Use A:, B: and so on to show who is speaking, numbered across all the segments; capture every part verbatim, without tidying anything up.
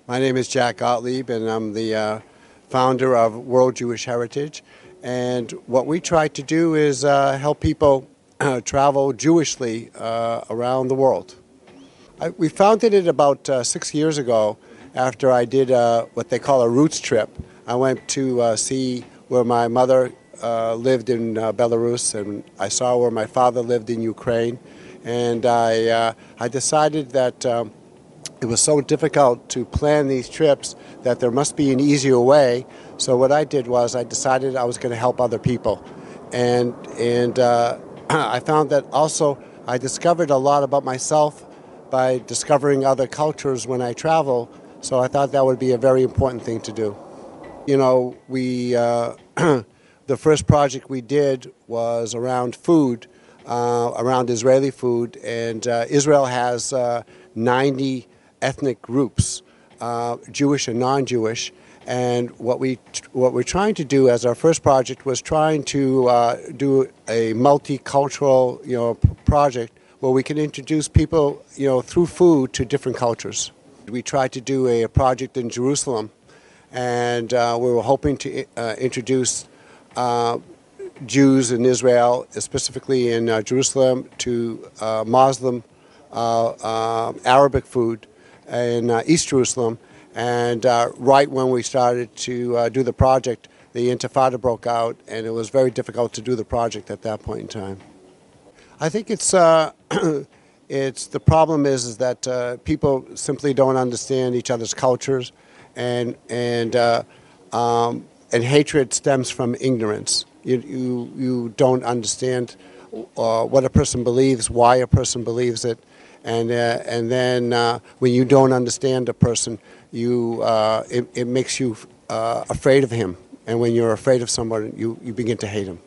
A: My name is Jack Gottlieb, and I'm the uh, founder of World Jewish Heritage. And what we try to do is uh, help people uh, travel Jewishly uh, around the world. I, we founded it about uh, six years ago after I did uh, what they call a roots trip. I went to uh, see where my mother uh, lived in uh, Belarus, and I saw where my father lived in Ukraine. And I, uh, I decided that um, it was so difficult to plan these trips that there must be an easier way. So what I did was I decided I was going to help other people. And, and uh, I found that also I discovered a lot about myself by discovering other cultures when I travel. So I thought that would be a very important thing to do. You know, we, uh, the first project we did was around food, uh, around Israeli food. And uh, Israel has uh, ninety ethnic groups, uh, Jewish and non-Jewish, and what we what we're trying to do as our first project was trying to uh, do a multicultural, you know, project where we can introduce people, you know, through food to different cultures. We tried to do a, a project in Jerusalem, and uh, we were hoping to uh, introduce uh, Jews in Israel, specifically in uh, Jerusalem, to uh, Muslim, uh, uh, Arabic food in uh, East Jerusalem. And uh, right when we started to uh, do the project, the Intifada broke out, and it was very difficult to do the project at that point in time. I think it's uh, it's the problem is, is that uh, people simply don't understand each other's cultures, and and uh, um, and hatred stems from ignorance. You you you don't understand uh, what a person believes, why a person believes it. And, uh, and then uh, when you don't understand a person, you, uh, it, it makes you uh, afraid of him. And when you're afraid of someone, you, you begin to hate him.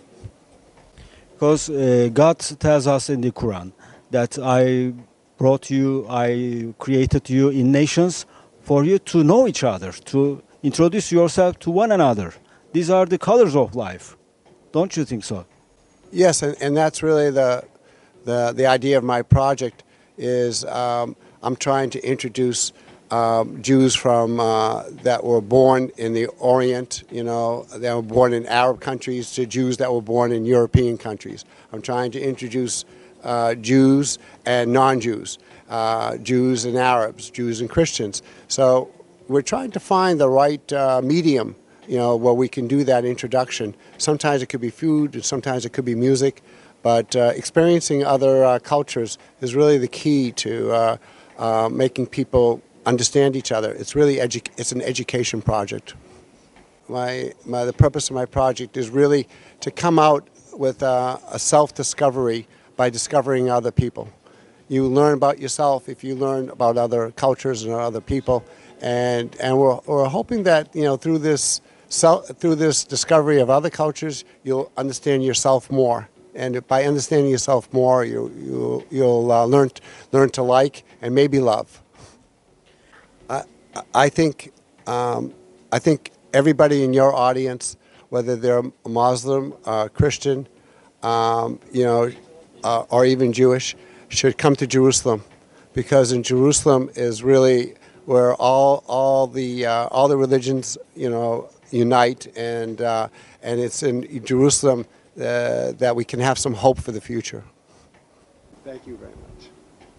B: Because uh, God tells us in the Quran that I brought you, I created you in nations for you to know each other, to introduce yourself to one another. These are the colors of life. Don't you think so?
A: Yes, and, and that's really the, the, the idea of my project. Is um, I'm trying to introduce um, Jews from uh, that were born in the Orient, you know, that were born in Arab countries, to Jews that were born in European countries. I'm trying to introduce uh, Jews and non-Jews, uh, Jews and Arabs, Jews and Christians. So we're trying to find the right uh, medium, you know, where we can do that introduction. Sometimes it could be food, and sometimes it could be music. But uh, experiencing other uh, cultures is really the key to uh, uh, making people understand each other. It's really edu it's an education project. My, my, the purpose of my project is really to come out with uh, a self-discovery by discovering other people. You learn about yourself if you learn about other cultures and other people, and and we're, we're hoping that, you know, through this self, through this discovery of other cultures, you'll understand yourself more. And by understanding yourself more, you, you, you'll uh, learn, learn to like and maybe love. I, I, think, um, I think everybody in your audience, whether they're Muslim, uh, Christian, um, you know, uh, or even Jewish, should come to Jerusalem, because in Jerusalem is really where all, all, the, uh, all the religions, you know, unite, and, uh, and it's in Jerusalem Uh, that we can have some hope for the future. Thank you very much.